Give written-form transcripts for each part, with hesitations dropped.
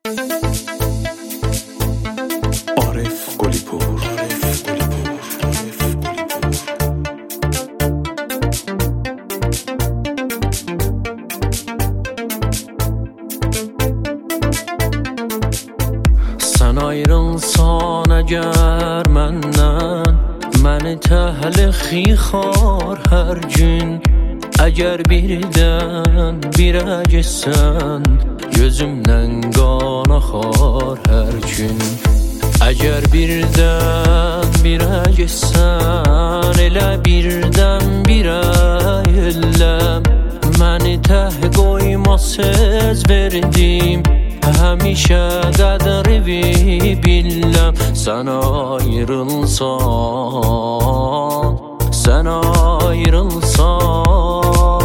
عارف گلی پور. Sen ayrılsan əgər məndən, məni təhliqi xar hər gün. Əgər birdən birə getsən, gözümdən qan axar hər gün. Əgər birdən birə getsən, elə birdən birə yelləm. Məni təh qoyma söz verdim, həmişə qədrini biləm. Sən ayrılsan, sən ayrılsan,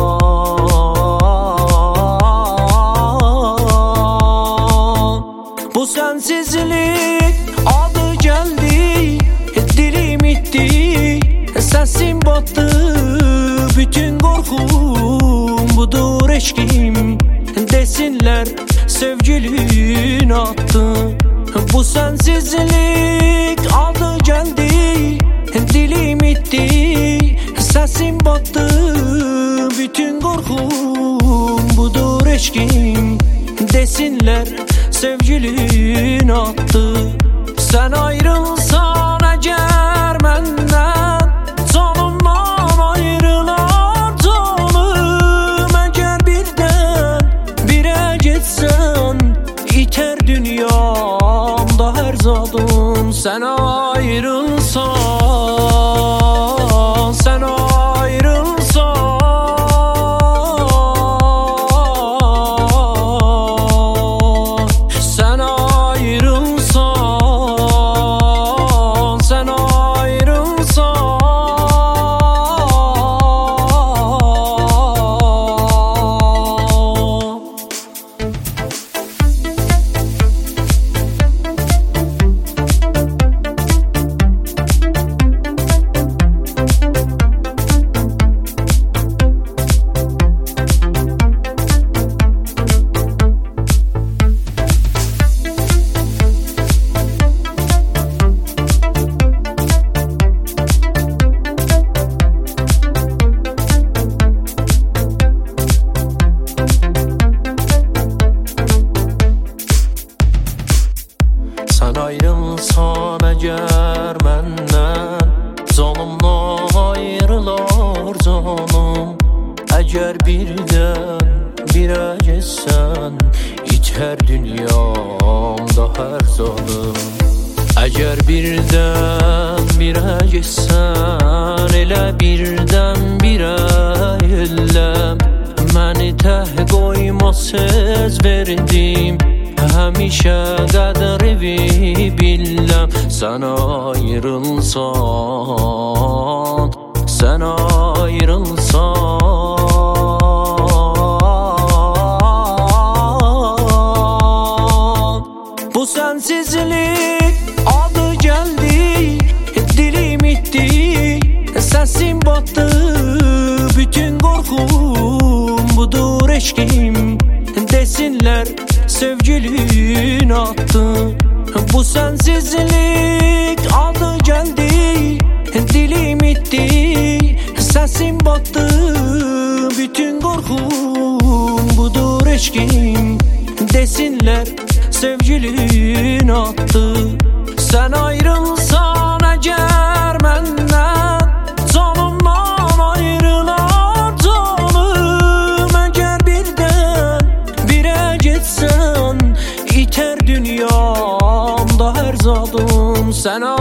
bu sensizlik adı gəldi, dilim itdi, səsim batdı. Bütün qorxum budur eşkim, desinlər sevgilin attı. Bu sensizlik adı gəldi, dilim itdi, səsim batdı. Bütün qorxum budur eşkim, desinlər sevgilin attı. Sən ayrılsan əgər məndən, canımdan ayrılar canım. Əgər birdən birə getsən, itər dünyamda hər zadım. Sən ayrılsan, sən ayrılsan, sən ayrılsan, sən ayrılsan. Sən ayrılsan əgər məndən, canımdan ayrılar canım. Əgər birdən birə getsən, itər dünyamda hər zadım. Əgər birdən birə getsən, elə birdən birə yelləm. Məni təh qoyma söz verdim, həmişə qədrini biləm. Sən ayrılsan, sən ayrılsan, bu sensizlik adı gəldi, dilim itdi, səsim batdı. Bütün qorxum budur eşkim, desinlər sevgilin attı. Bu sensizlik adı gəldi, dilim itdi, səsim batdı. Bütün qorxum budur eşkim, desinlər sevgilin attı. Sən ayrılsan əgər məndən, canımdan ayrılar canım. Əgər birdən birə getsən, itər dünyamda hər zadım. Sən